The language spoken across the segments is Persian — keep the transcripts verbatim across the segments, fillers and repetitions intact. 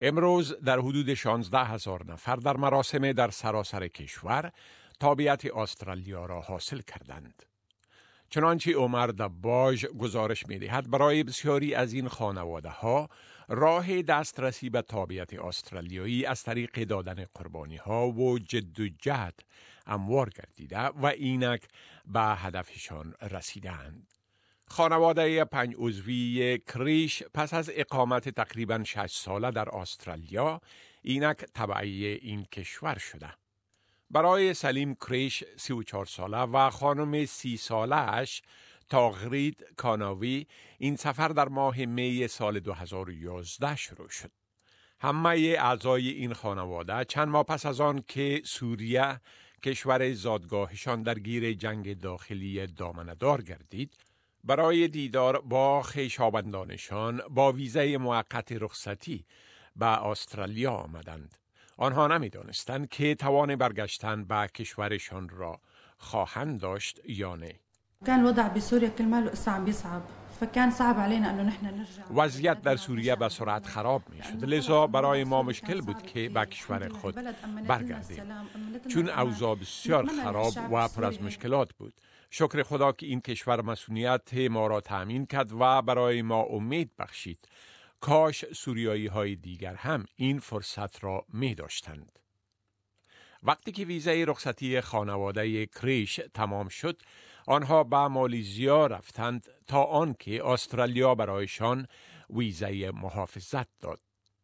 امروز در حدود شانزده هزار نفر در مراسم در سراسر کشور تابعیت استرالیا را حاصل کردند. چنانچه عمر دباج گزارش می دهد برای بسیاری از این خانواده ها راه دسترسی به تابعیت استرالیایی از طریق دادن قربانی ها و جد و جهد اموار گردیده و اینک به هدفشان رسیدند. خانواده پنج عضوی کریش پس از اقامت تقریباً شش ساله در استرالیا اینک تبعی این کشور شده. برای سلیم کریش سی و چهار ساله و خانم سی ساله اش تاغرید کاناوی این سفر در ماه می سال دو هزار و یازده شروع شد. همه اعضای این خانواده چند ماه پس از آن که سوریه کشور زادگاهشان درگیر جنگ داخلی دامنه‌دار گردید، برای دیدار با خویشاوندانشان با ویزای موقت رخصتی به استرالیا آمدند. آنها نمی‌دانستند که توان برگشتن به کشورشان را خواهند داشت یا نه. كان الوضع بسوريا كل ما له عم بيصعب فكان صعب علينا انه نحن نرجع. وضعیت در سوریه به سرعت خراب می شد، لذا برای ما مشکل بود که به کشور خود برگردیم، چون اوضاع بسیار خراب و پر از مشکلات بود. شکر خدا که این کشور مسئولیت ما را تأمین کرد و برای ما امید بخشید. کاش سوریایی های دیگر هم این فرصت را می داشتند. وقتی که ویزای رخصتی خانواده کریش تمام شد، آنها به مالیزیا رفتند تا آنکه استرالیا برایشان ویزای محافظت داد.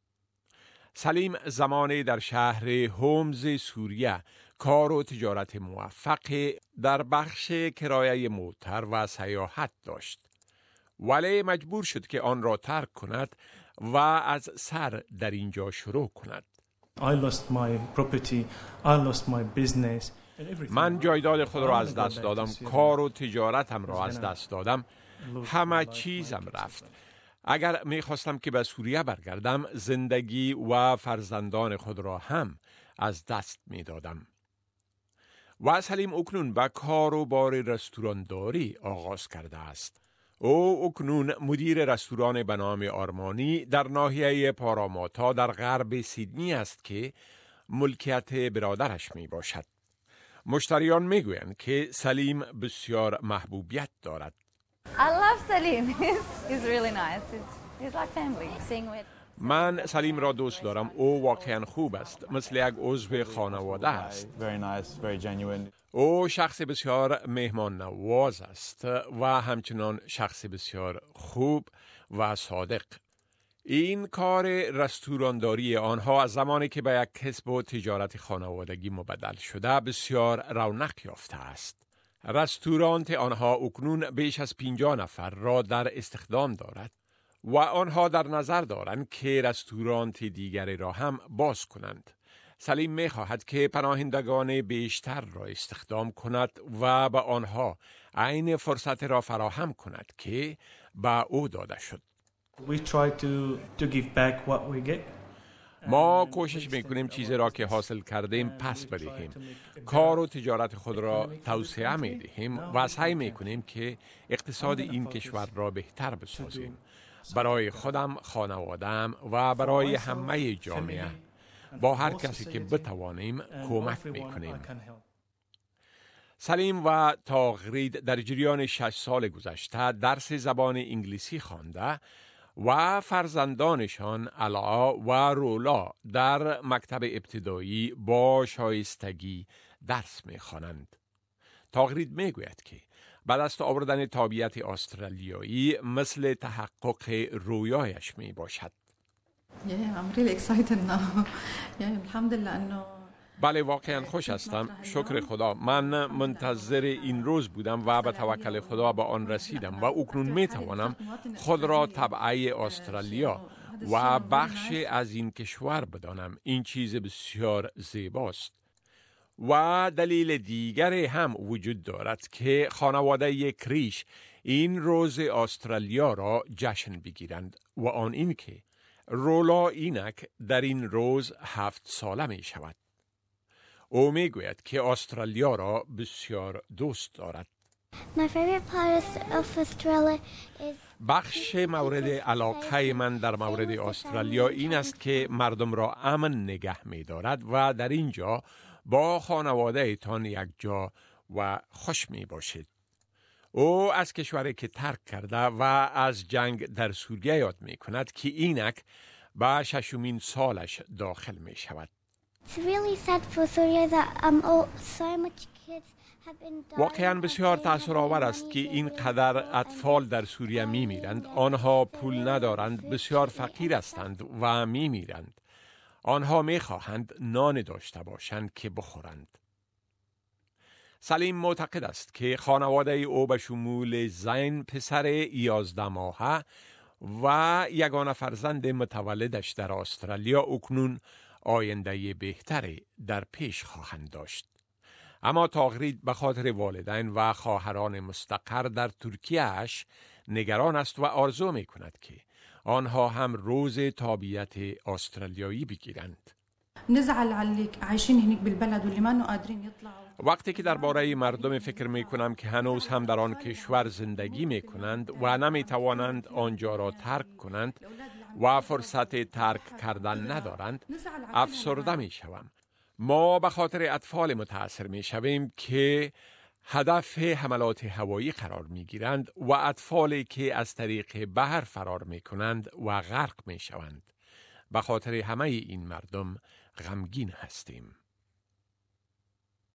سلیم زمانی در شهر هومز سوریه کار و تجارت موفق در بخش کرایه موتر و سیاحت داشت، ولی مجبور شد که آن را ترک کند و از سر در اینجا شروع کند. I lost my property, I lost my business. من جایداد خود را از دست دادم، کار و تجارتم را از دست دادم، همه چیزم رفت. اگر می خواستم که به سوریه برگردم، زندگی و فرزندان خود را هم از دست می دادم. و سلیم اکنون به کار و بار رستورانداری آغاز کرده است. او اکنون مدیر رستوران به نام آرمانی در ناحیه پاراماتا در غرب سیدنی است که ملکیت برادرش می باشد. مشتریان می گویند که سلیم بسیار محبوبیت دارد. I love Salim. He's, he's really nice. He's, he's like family. Seeing with من سلیم را دوست دارم. او واقعا خوب است، مثل یک عضو خانواده است. Very nice, very genuine. او شخص بسیار مهمان نواز است و همچنان شخص بسیار خوب و صادق. این کار رستورانداری آنها از زمانی که به یک کسب و تجارت خانوادگی مبدل شده بسیار رونق یافته است. رستورانت آنها اکنون بیش از پنجاه نفر را در استخدام دارد و آنها در نظر دارند که رستورانت دیگری را هم باز کنند. سلیم می خواهد که پناهندگان بیشتر را استخدام کند و به آنها عین فرصت را فراهم کند که به او داده شد. We try to to give back what we get. ما کوشش میکنیم چیزی را که حاصل کردیم پس بدهیم. کار و تجارت خود را توسعه میدهیم و سعی میکنیم که اقتصاد این کشور را بهتر بسازیم. برای خودم، خانواده‌ام و برای همه جامعه. با هر کسی که بتوانیم کمک میکنیم. سلیم و تاغرید در جریان شش سال گذشته درس زبان انگلیسی خوانده و فرزندانشان علا و رولا در مکتب ابتدایی با شایستگی درس می‌خوانند. تاغرید میگوید که بعد از آوردن تابعیت استرالیایی مثل تحقق رویایش می باشد. Yeah, I'm really excited now. Yeah, الحمدلله انه بله واقعا خوش هستم. شکر خدا. من منتظر این روز بودم و به توکل خدا به آن رسیدم و اکنون می توانم خود را تبعی استرالیا و بخش از این کشور بدانم. این چیز بسیار زیباست. و دلیل دیگری هم وجود دارد که خانواده کریش این روز استرالیا را جشن بگیرند و آن این که رولا اینک در این روز هفت ساله می شود. او می گوید که استرالیا را بسیار دوست دارد. My favorite part of Australia is بخش مورد علاقه من در مورد استرالیا این است که مردم را امن نگه می دارد و در اینجا با خانواده ایتان یک جا و خوش می باشید. او از کشوری که ترک کرده و از جنگ در سوریه یاد می کند که اینک به ششمین سالش داخل می شود. It's really sad for Syria that um, all, so much kids have been dying. واقعا بسیار تأثیرآور است که اینقدر اطفال در سوریه می میرند. آنها پول ندارند، بسیار فقیر هستند و می میرند. آنها می خواهند نان داشته باشند که بخورند. سلیم معتقد است که خانواده او به شمول زین پسر یازده ماهه و یگانه فرزند متولدش در استرالیا اکنون آینده بهتری در پیش خواهند داشت. اما تاغرید به خاطر والدین و خواهران مستقر در ترکیه اش نگران است و آرزو می کند که آنها هم روز تابعیت استرالیایی بگیرند. نزعل على اللي عايشين هناك بالبلد واللي ما قادرين يطلعوا. وقتی که درباره مردم فکر می کنم که هنوز هم در آن کشور زندگی می کنند و نمی توانند آنجا را ترک کنند و فرصت ترک کردن ندارند، افسرده می شوم. ما به خاطر اطفال متاثر می شویم که هدف حملات هوایی قرار می گیرند و اطفالی که از طریق بحر فرار می کنند و غرق می شوند. به خاطر همه این مردم غمگین هستیم.